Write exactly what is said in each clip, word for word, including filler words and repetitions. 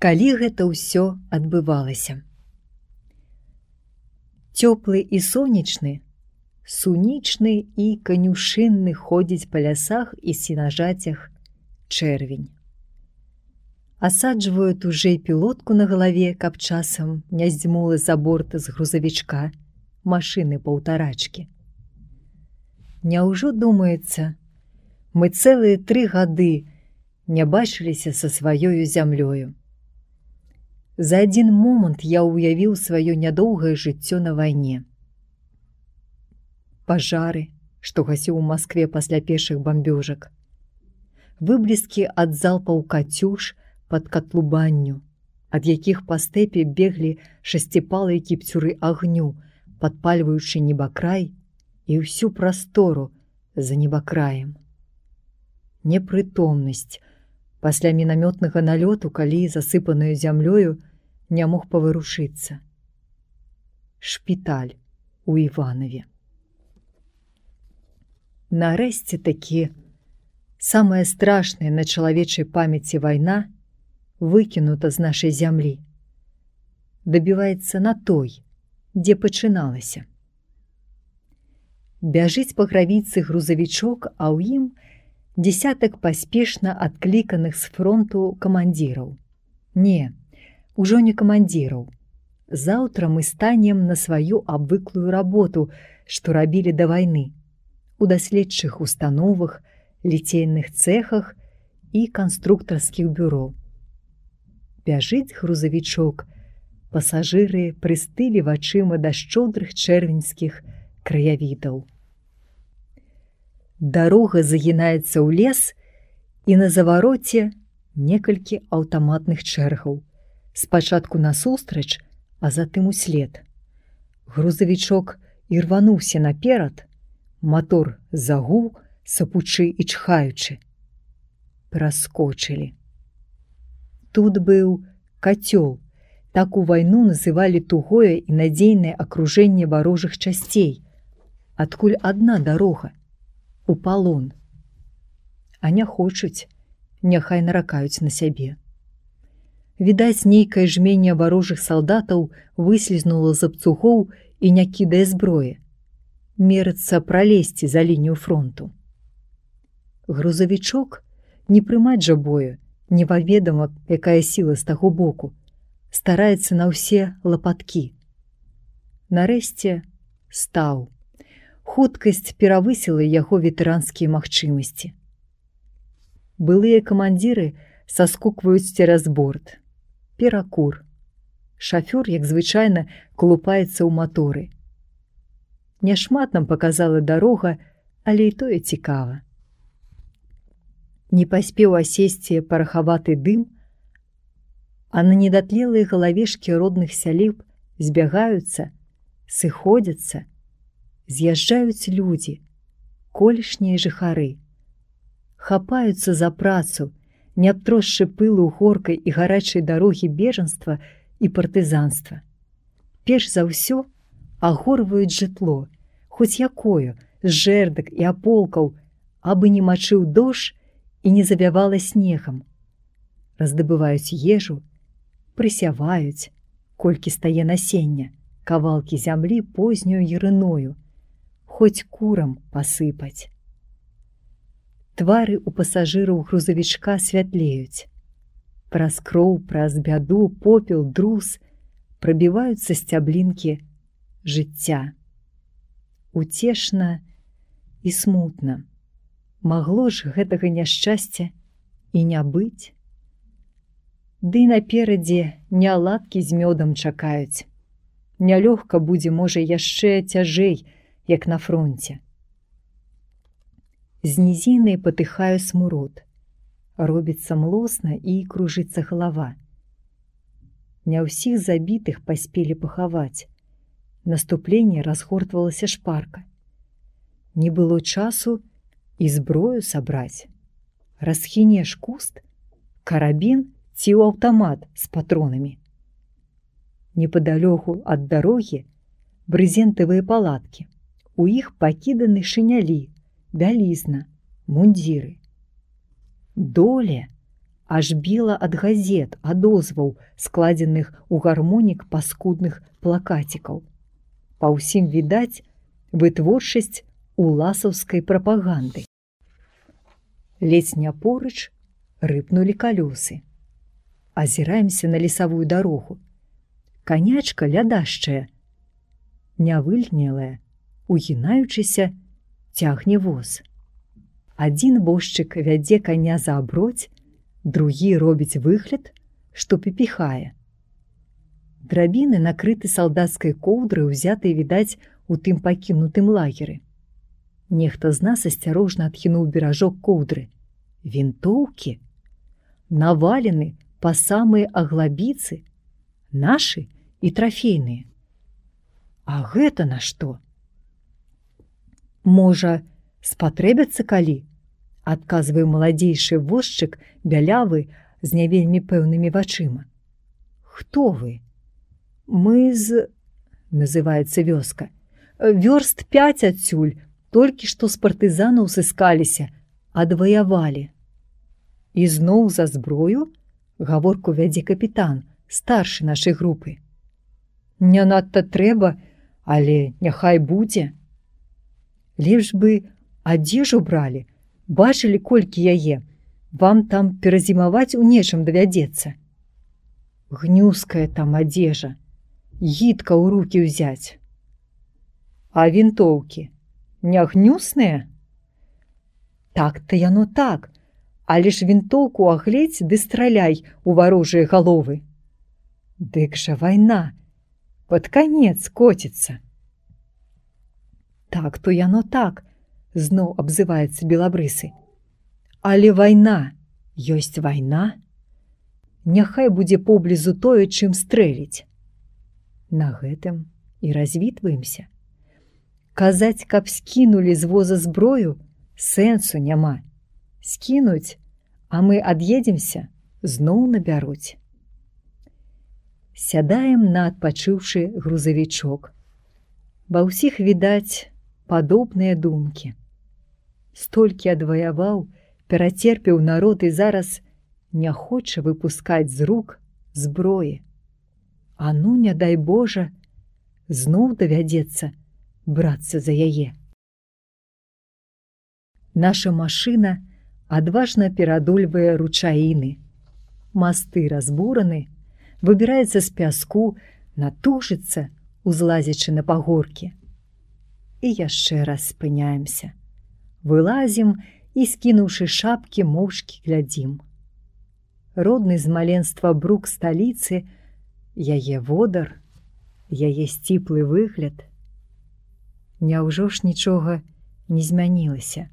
калі гэта ўсё адбывалася. Цёплы і сонечны, сунічны і канюшынны ходзіць па лясах і сенажацях чэрвень. Асаджваю тужэй пілотку на галаве, каб часам не здзьмула за борта з грузавічка машыны паўтарачкі. Няўжо, думаецца, мы цэлыя тры гады не бачыліся са сваёю зямлёю. За адзін момант я ўявіў сваё нядоўгае жыццё на вайне. Пажары, што гасіў у Маскве пасля першых бамбёжак, выбліскі ад залпаў кацюш пад катлубанню, ад якіх па стэпе беглі шасціпалыя кіпцюры агню, падпальваючы небакрай і ўсю прастору за небакраем. Непрытомнасць пасля мінамётнага налёту, калі, засыпаную зямлёю, не мог паварушыцца. Шпіталь у Іванове. Нарэшце такі самая страшная на чалавечай памяці вайна выкінута з нашай зямлі. Дабіваецца на той, дзе пачыналася. Бяжыць па гравіцы грузавічок, а ў ім дзесятак паспешна адкліканых з фронту камандзіраў. Не, ужо не камандзіраў. Заўтра мы станем на сваю абвыклую работу, што рабілі да вайны, у даследчых установах, ліцейных цэхах і канструктарскіх бюро. Бяжыць грузавічок, пасажыры прыстылі вачыма да шчодрых чэрвеньскіх краявідаў. Дарога загінаецца ў лес, і на завароце некалькі аўтаматных чэргаў. Спачатку насустрач, а затым услед. Грузавічок ірвануўся наперад, матор загуў, сапучы і чхаючы. Праскочылі. Тут быў кацёл. Так у вайну называлі тугое і надзейнае акружэнне варожых часцей, адкуль адна дарога — у палон. А не хочуць, няхай наракаюць на сябе. Відаць, нейкае жменне варожых салдатаў выслізнула з абцугоў і не кідае зброі. Мерыцца пралезці за лінію фронту. Грузавічок не прымаць жа бою, неваведама, якая сіла з таго боку, стараецца на ўсе лапаткі. Нарэшце стаў. Хуткасць перавысіла яго ветэранскія магчымасці. Былыя камандзіры саскокваюць цераз борт. Перакур. Шафёр, як звычайна, калупаецца ў маторы. Няшмат нам паказала дарога, але і тое цікава. Не паспеў асесці парахаваты дым, а на недатлелыя галавешкі родных сяліб збягаюцца, сыходзяцца, з'язджаюць людзі, колішнія жыхары. Хапаюцца за працу, не абтросшы пылу горкай і гарачай дарогі бежанства і партызанства. Перш за ўсё агорваюць жытло, хоць якое, з жэрдак і аполкаў, абы не мачыў дождж і не завявала снегам. Раздабываюць ежу, прысяваюць, колькі стае насення, кавалкі зямлі познюю ярыною, хоць курам пасыпаць. Твары ў пасажыраў грузавічка святлеюць. Праз кроў, праз бяду, попел, друз прабіваюцца сцяблінкі жыцця. Уцешна і смутна. Магло ж гэтага няшчасця і не быць. Ды наперадзе няладкі з мёдам чакаюць. Нялёгка будзе, можа, яшчэ цяжэй, як на фронце. З нізіны патыхаю смурод. Робіцца млосна і кружыцца галава. Не ўсіх забітых паспелі пахаваць. Наступленне разгортвалася шпарка. Не было часу і зброю сабраць. Расхінеш куст, карабін ці ў аўтамат з патронамі. Непадалёку ад дарогі брызентавыя палаткі. У іх пакіданы шынялі, бялізна, мундзіры. Доле, аж біла ад газет, адозваў, складзеных у гармонік паскудных плакацікаў. Па ўсім відаць вытворчасць уласаўскай прапаганды. Ледзь не поруч рыпнулі калёсы. Азіраемся на лесавую дарогу. Канячка лядашчая, нявыльнелая, угінаючыся, цягне воз. Адзін возчык вядзе каня за аброць, другі робіць выгляд, што піпіхае. Драбіны накрыты салдацкай коўдрай, узятыя, відаць, у тым пакінутым лагеры. Нехта з нас асцярожна адхінуў беражок коўдры. Вінтоўкі навалены па самыя аглабіцы, нашы і трафейныя. А гэта на што? Можа, спатрэбяцца калі? Адказвае маладзейшы возчык, бялявы, з не вельмі пэўнымі вачыма. Хто вы? Мы з... называецца вёска. Вёрст пяць адсюль, толькі што з партызанаў сыскаліся, адваявалі. І зноў за зброю? Гаворку вядзе капітан, старшы нашай групы. Не надта трэба, але няхай будзе. Лепш бы адзежу бралі, бачылі, колькі яе. Вам там перазімаваць у нечым давядзецца. Гнюская там адзежа, гідка ў рукі ўзяць. А вінтоўкі не гнюсныя? Так-то яно так, але ж вінтоўку агледзь ды страляй у варожыя галовы. Дык жа вайна, пад канец коціцца. Так-то яно так, зноў абзываецца белабрысы. Але вайна ёсць вайна. Няхай будзе поблізу тое, чым стрэліць. На гэтым і развітваемся. Казаць, каб скінулі з воза зброю, сэнсу няма. Скінуць, а мы ад'едземся, зноў набяруць. Сядаем на адпачыўшы грузавічок. Ва ўсіх, відаць, падобныя думкі. Столькі адваяваў, перацерпеў народ і зараз не хоча выпускаць з рук зброі. А ну, не дай Божа, зноў давядзецца брацца за яе. Наша машына адважна перадольвае ручаіны. Масты разбураны, выбіраецца з пяску, натужыцца, узлазячы на пагоркі. І яшчэ раз спыняемся. Вылазім і, скінуўшы шапкі, моўчкі глядзім. Родны з маленства брук сталіцы, яе водар, яе сціплы выгляд. Няўжо ж нічога не змянілася?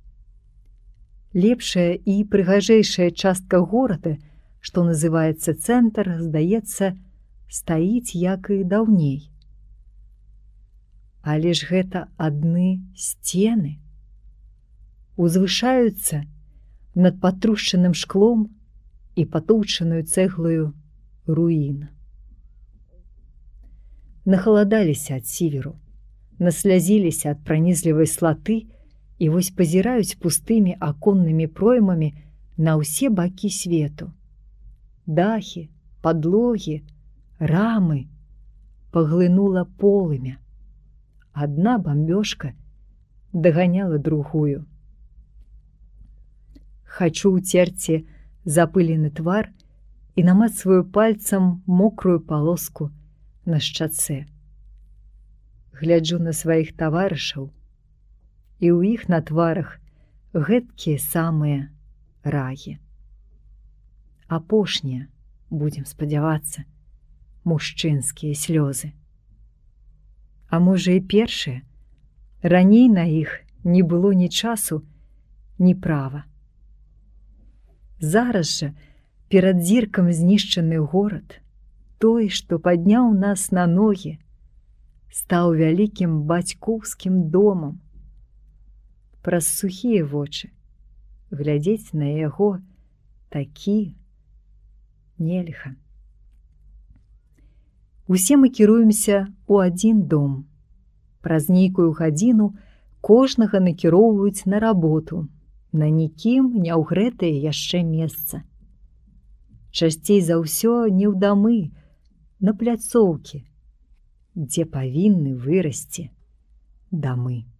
Лепшая і прыгажэйшая частка горада, што называецца цэнтр, здаецца, стаіць як і даўней. Але ж гэта адны сцены. Узвышаюцца над патрушчаным шклом і патоўчаную цэглаю руін. Нахаладаліся ад сіверу, наслязіліся ад пранізлівай слаты і вось пазіраюць пустымі аконнымі проймамі на ўсе бакі свету. Дахі, падлогі, рамы паглынула полымя. Адна бамбёжка даганяла другую. Хачу ўцерці запылены твар і намацваю пальцам мокрую палоску на шчацэ. Гляджу на сваіх таварышаў, і ў іх на тварах гэткія самыя раі. Апошнія, будзем спадзявацца, мужчынскія слёзы. А можа і першыя, раней на іх не было ні часу, ні права. Зараз жа перад зіркам знішчаны горад, той, што падняў нас на ногі, стаў вялікім бацькоўскім домам. Праз сухія вочы глядзець на яго такі нельга. Усе мы кіруемся ў адзін дом. Праз нейкую гадзіну кожнага накіроўваюць на работу, на нікім не ўгрэтае яшчэ месца. часцей за ўсё не ў дамы, на пляцоўкі, дзе павінны вырасці дамы.